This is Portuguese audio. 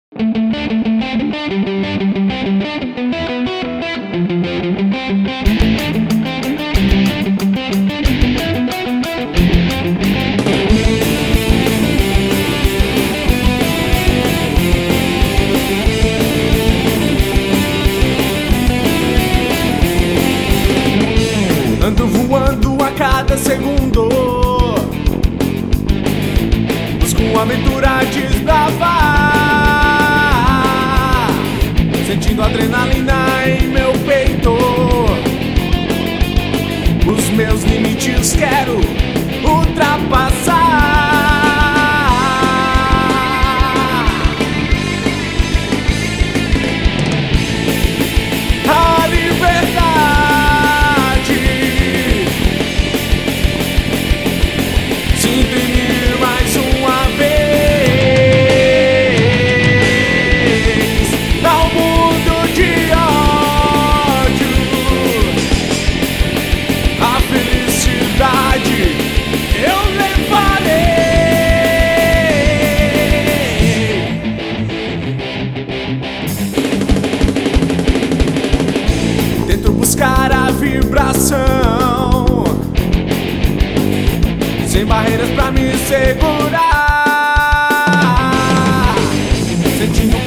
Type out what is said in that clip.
Ando voando a cada segundo, busco uma aventura a desbravar, sentindo adrenalina em meu peito. Os meus limites quero ultrapassar. A liberdade sinto em mim mais uma vez. Ao mundo de ódio, a felicidade eu levarei. Tento buscar a vibração, sem barreiras pra me segurar, sentindo